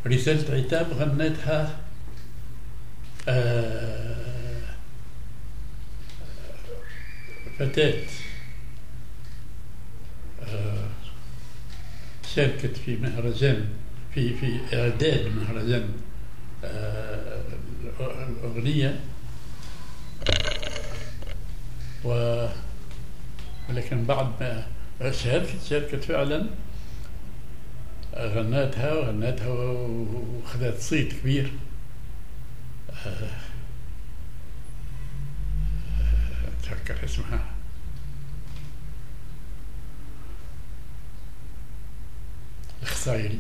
رسالة عتاب غنيتها فتاة شاركت في مهرجان في إعداد مهرجان الأغنية، ولكن بعد ما شاركت فعلا غنتها وخذت صيت كبير. أتذكر اسمها الخصايري،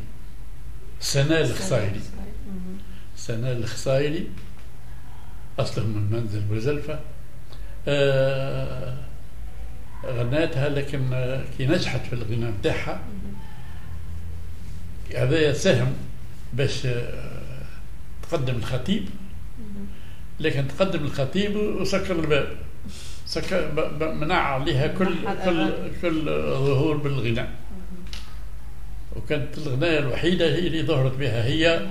سناء الخصايري أصلهم من منزل بوزلفة. غناتها، لكن كي نجحت في الغناء بتاعها هذا ساهم باش تقدم الخطيب، لكن تقدم الخطيب وسكر الباب، منع عليها كل ظهور بالغناء. وكانت الغناية الوحيدة هي اللي ظهرت بها هي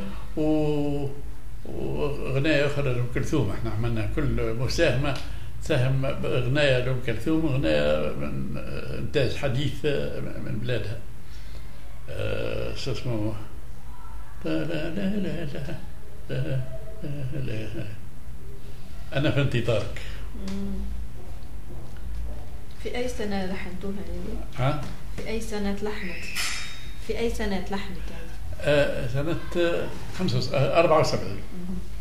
وغناية أخرى لأم كلثوم. احنا عملنا كل مساهمة ساهم بغناية لأم كلثوم، وغناية من إنتاج حديث من بلادها. شو اسمه لا لا لا لا لا لا لا لا أنا في انتظارك. في أي سنة لحنتوها يعني؟ في أي سنة تلحنت؟ في أي سنة تلحنت هذه؟ سنة 74.